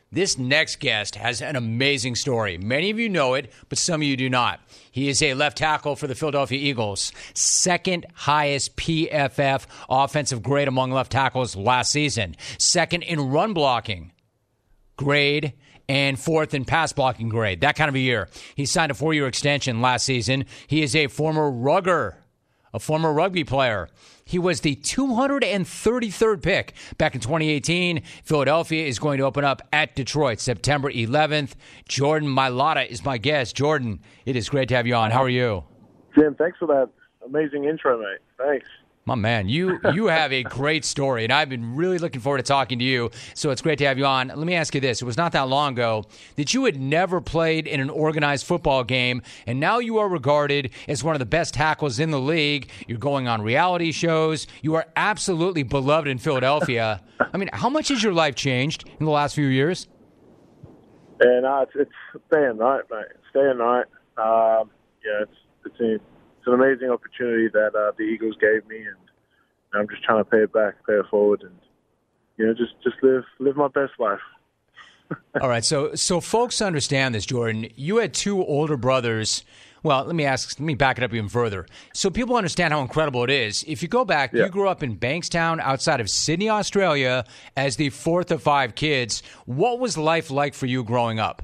This next guest has an amazing story. Many of you know it, but some of you do not. He is a left tackle for the Philadelphia Eagles, second highest PFF offensive grade among left tackles last season, second in run blocking grade, and fourth in pass blocking grade. That kind of a year. He signed a 4-year extension last season. He is a former rugger, a former rugby player. He was the 233rd pick back in 2018. Philadelphia is going to open up at Detroit September 11th. Jordan Mailata is my guest. Jordan, it is great to have you on. How are you? Jim, thanks for that amazing intro, mate. Thanks. My man, you have a great story, and I've been really looking forward to talking to you, so it's great to have you on. Let me ask you this. It was not that long ago that you had never played in an organized football game, and now you are regarded as one of the best tackles in the league. You're going on reality shows. You are absolutely beloved in Philadelphia. I mean, how much has your life changed in the last few years? And it's staying right, mate. Staying right. It's an amazing opportunity that the Eagles gave me, and I'm just trying to pay it back, pay it forward, and just live my best life. All right, so folks understand this, Jordan. You had two older brothers. Well, let me back it up even further. So people understand how incredible it is. If you go back, You grew up in Bankstown outside of Sydney, Australia, as the fourth of 5 kids. What was life like for you growing up?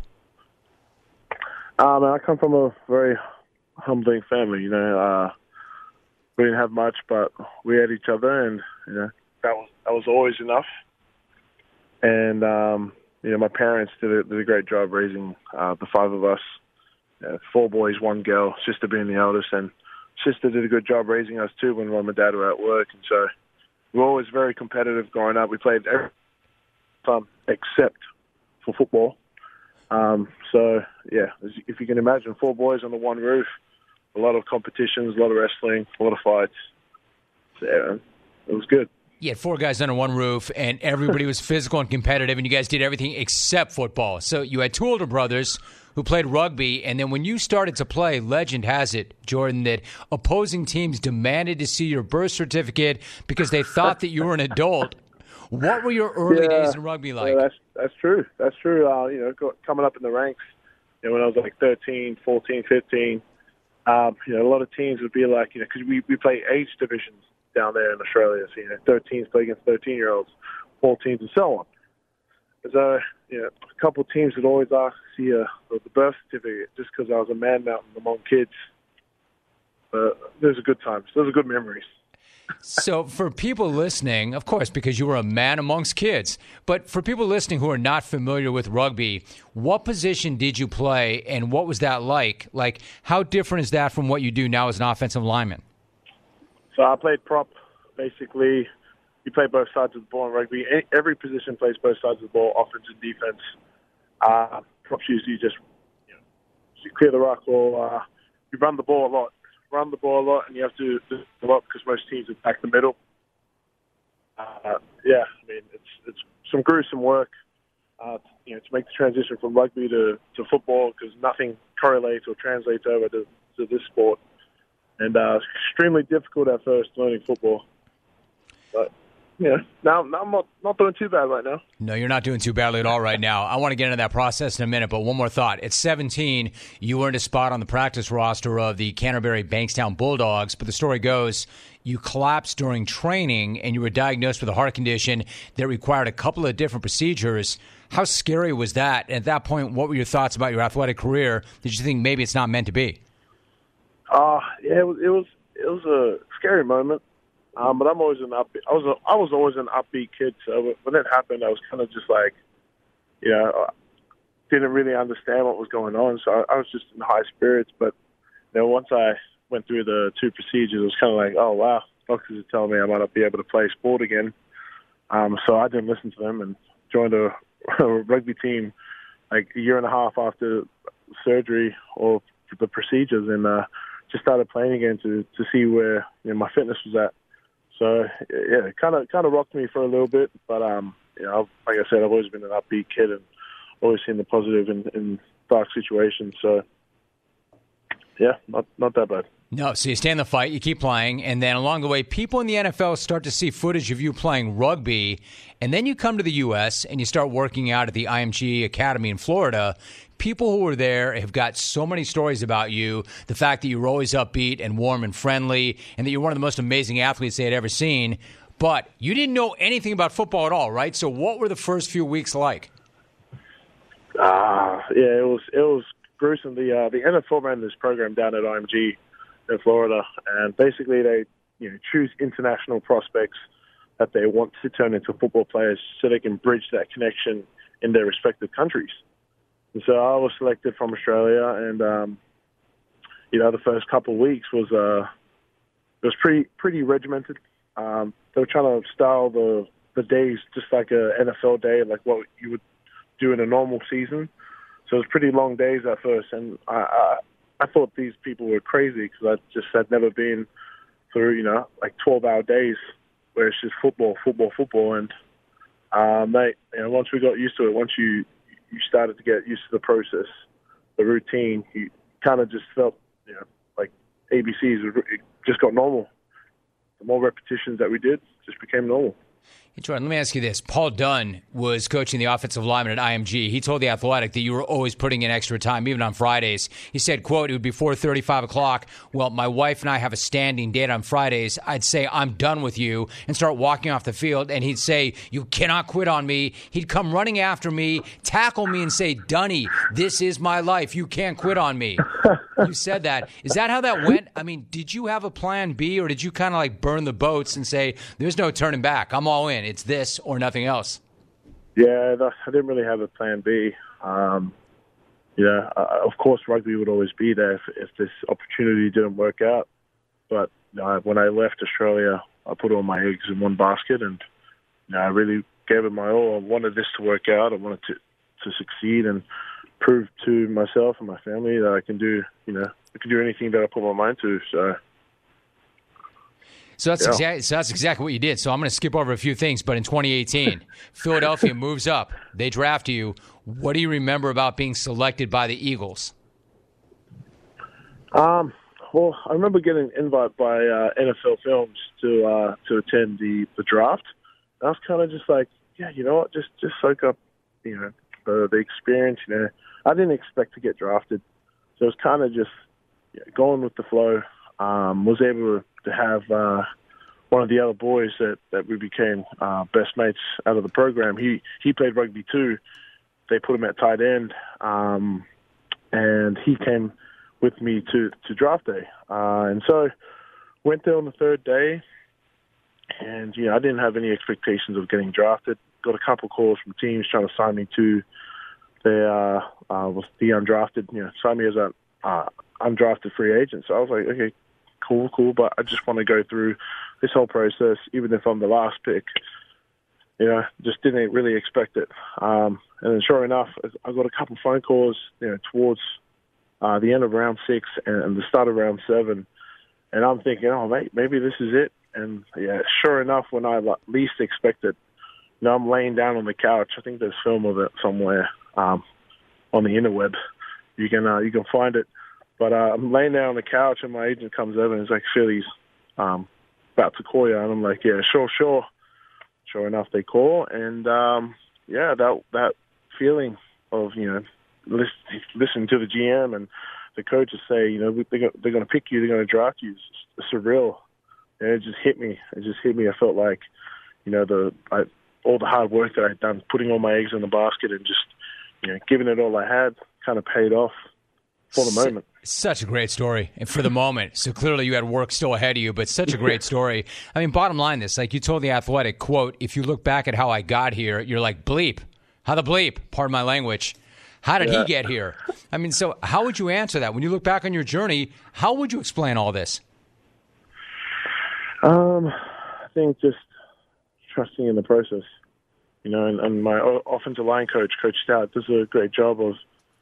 I come from a very humbling family. We didn't have much, but we had each other, and that was always enough. And my parents did a great job raising the 5 of us. 4 boys, 1 girl, sister being the eldest, and sister did a good job raising us too when mom and dad were at work. And so we were always very competitive growing up. We played every time except for football. If you can imagine, 4 boys under one roof, a lot of competitions, a lot of wrestling, a lot of fights. So, yeah, it was good. You had 4 guys under one roof, and everybody was physical and competitive, and you guys did everything except football. So you had 2 older brothers who played rugby, and then when you started to play, legend has it, Jordan, that opposing teams demanded to see your birth certificate because they thought that you were an adult. What were your early days in rugby like? Yeah, that's true. That's true. Coming up in the ranks, when I was like 13, 14, 15, a lot of teams would be like, because we play age divisions down there in Australia. So, 13s play against 13-year-olds, 14s, and so on. So, a couple of teams would always ask to see the birth certificate just because I was a man mountain among kids. Those are good times. Those are good memories. So for people listening, of course, because you were a man amongst kids, but for people listening who are not familiar with rugby, what position did you play and what was that like? Like, how different is that from what you do now as an offensive lineman? So I played prop. Basically, you play both sides of the ball in rugby. Every position plays both sides of the ball, offense and defense. Props usually just you clear the ruck or you run the ball a lot. And you have to do a lot because most teams attack the middle. It's some gruesome work, to make the transition from rugby to football because nothing correlates or translates over to this sport. And extremely difficult at first learning football. But, now I'm not doing too bad right now. No, you're not doing too badly at all right now. I want to get into that process in a minute, but one more thought. At 17, you earned a spot on the practice roster of the Canterbury Bankstown Bulldogs, but the story goes you collapsed during training and you were diagnosed with a heart condition that required a couple of different procedures. How scary was that? And at that point, what were your thoughts about your athletic career? Did you think maybe it's not meant to be? It was a scary moment. But I'm always an upbeat. I was always an upbeat kid. So when it happened, I was kind of just like, didn't really understand what was going on. So I was just in high spirits. But once I went through the 2 procedures, it was kind of like, oh wow, doctors are telling me I might not be able to play sport again. So I didn't listen to them and joined a rugby team like a year and a half after surgery or the procedures, and just started playing again to see where my fitness was at. So it kind of rocked me for a little bit, but like I said, I've always been an upbeat kid and always seen the positive in dark situations. So yeah, not that bad. No, so you stay in the fight, you keep playing, and then along the way, people in the NFL start to see footage of you playing rugby, and then you come to the U.S. and you start working out at the IMG Academy in Florida. People who were there have got so many stories about you, the fact that you were always upbeat and warm and friendly, and that you're one of the most amazing athletes they had ever seen. But you didn't know anything about football at all, right? So what were the first few weeks like? Yeah, it was gruesome. The NFL ran this program down at IMG in Florida, and basically they choose international prospects that they want to turn into football players so they can bridge that connection in their respective countries. And so I was selected from Australia, and the first couple of weeks was pretty regimented. They were trying to style the days just like a NFL day, like what you would do in a normal season. So it was pretty long days at first, and I thought these people were crazy because I just had never been through, like 12-hour days where it's just football. And, once we got used to it, once you started to get used to the process, the routine, you kind of just felt, like ABCs, it just got normal. The more repetitions that we did, just became normal. Hey, Jordan, let me ask you this. Paul Dunn was coaching the offensive lineman at IMG. He told The Athletic that you were always putting in extra time, even on Fridays. He said, quote, it would be 4:30, 5 o'clock. Well, my wife and I have a standing date on Fridays. I'd say, I'm done with you, and start walking off the field. And he'd say, you cannot quit on me. He'd come running after me, tackle me, and say, Dunny, this is my life. You can't quit on me. You said that. Is that how that went? I mean, did you have a plan B, or did you kind of like burn the boats and say, there's no turning back. I'm all in. It's this or nothing else. Yeah, I didn't really have a plan B. Of course, rugby would always be there if this opportunity didn't work out. But when I left Australia, I put all my eggs in one basket, and I really gave it my all. I wanted this to work out. I wanted to succeed and prove to myself and my family that I can do, I can do anything that I put my mind to. So that's exactly what you did. So I'm going to skip over a few things. But in 2018, Philadelphia moves up. They draft you. What do you remember about being selected by the Eagles? Well, I remember getting an invite by NFL Films to attend the draft. I was kind of just like, yeah, you know what, just soak up, the experience. I didn't expect to get drafted, so it was kind of just going with the flow. Was able to have one of the other boys that we became best mates out of the program. He played rugby too. They put him at tight end, and he came with me to draft day. And so went there on the third day, and I didn't have any expectations of getting drafted. Got a couple calls from teams trying to sign me to their was the undrafted, sign me as an undrafted free agent. So I was like, okay, cool, but I just want to go through this whole process, even if I'm the last pick. Just didn't really expect it. And then sure enough, I got a couple phone calls, towards the end of round 6 and the start of round 7. And I'm thinking, oh, mate, maybe this is it. And, sure enough, when I least expected, I'm laying down on the couch. I think there's film of it somewhere on the interweb. You can find it. But I'm laying down on the couch, and my agent comes over and is like, Philly's about to call you. And I'm like, yeah, sure. Sure enough, they call. And, that feeling of, listening to the GM and the coaches say, they're going to pick you, they're going to draft you, it's surreal. And it just hit me. I felt like, all the hard work that I'd done, putting all my eggs in the basket and just, giving it all I had, kind of paid off for the moment. Such a great story for the moment. So clearly you had work still ahead of you, but such a great story. I mean, bottom line this, like you told The Athletic, quote, if you look back at how I got here, you're like, bleep. How the bleep? Pardon my language. How did he get here? I mean, so how would you answer that? When you look back on your journey, how would you explain all this? I think just trusting in the process, and my offensive line coach, Coach Stout, does a great job of,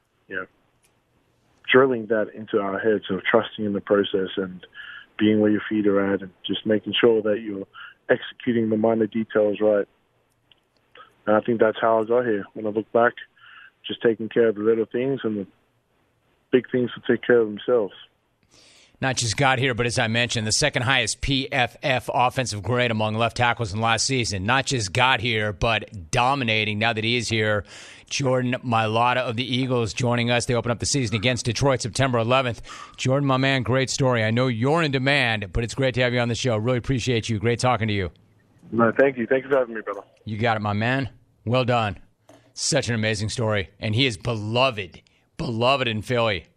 drilling that into our heads of trusting in the process and being where your feet are at and just making sure that you're executing the minor details right. And I think that's how I got here. When I look back, just taking care of the little things, and the big things will take care of themselves. not just got here, but as I mentioned, the second highest PFF offensive grade among left tackles in last season. Not just got here, but dominating now that he is here. Jordan Mailata of the Eagles joining us. They open up the season against Detroit September 11th. Jordan, my man, great story. I know you're in demand, but it's great to have you on the show. Really appreciate you. Great talking to you. No, thank you. Thank you for having me, brother. You got it, my man. Well done. Such an amazing story. And he is beloved in Philly.